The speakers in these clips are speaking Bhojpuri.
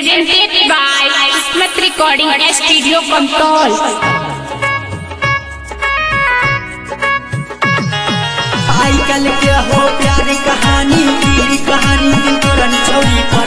presented by Smith Recording Studio Control. आजकल के हो प्यार कहानी दिल तोरा छौरी पर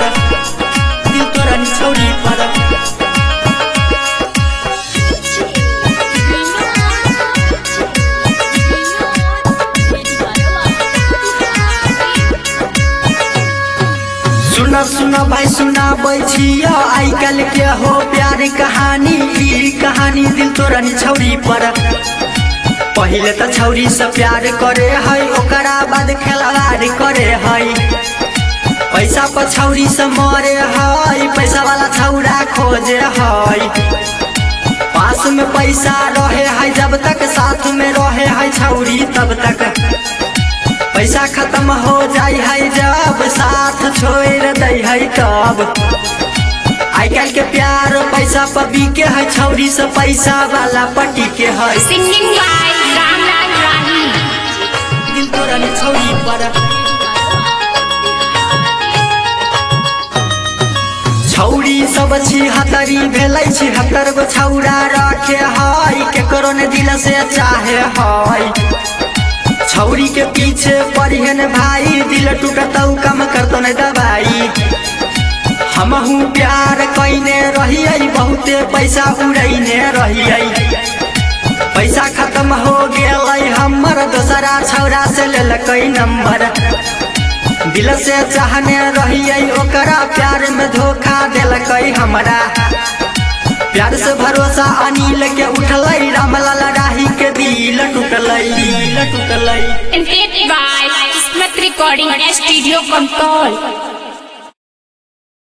सुना भाई सुनाबै छियो आजकल के हो प्यार कहानी दिल तोरा छौरी पर। पहले तो छौरी से प्यार करे है ओकरा बाद खिलवाड़ करे है। पैसा पर छौरी से मरे है पैसा वाला छौरा खोजे है। पास में पैसा रहे है जब तक साथ में रहे है छौरी तब तक। पैसा खत्म हो जाए है जब साथ छोड़ दे है तब। आजकल के प्यार पैसा पर बिके है छौरी से पैसा वाला पटी के है। Singing by Ramlan Rani. दिल तोरा छौरी पर छौरी सब 76 भेलै 76 गो छौरा रखे है केकरो ने दिल से चाहे है। छौरी के पीछे पड़िहन भाई दिल टूटतौ कम करतो न दवाई। हमहू प्यार कइने रहियै बहुते पैसा उड़ैने रहियै। पैसा खत्म हो गेलै हमर दोसरा छौरा से लेलकै नंबर। दिल से चाहने रहियै ओकरा प्यार में धोखा देलकै हमरा। प्यार से भरोसा अनिल के उठलै रामलाल राही के दिल टूटलै। Presented by Smith Recording Studio Control.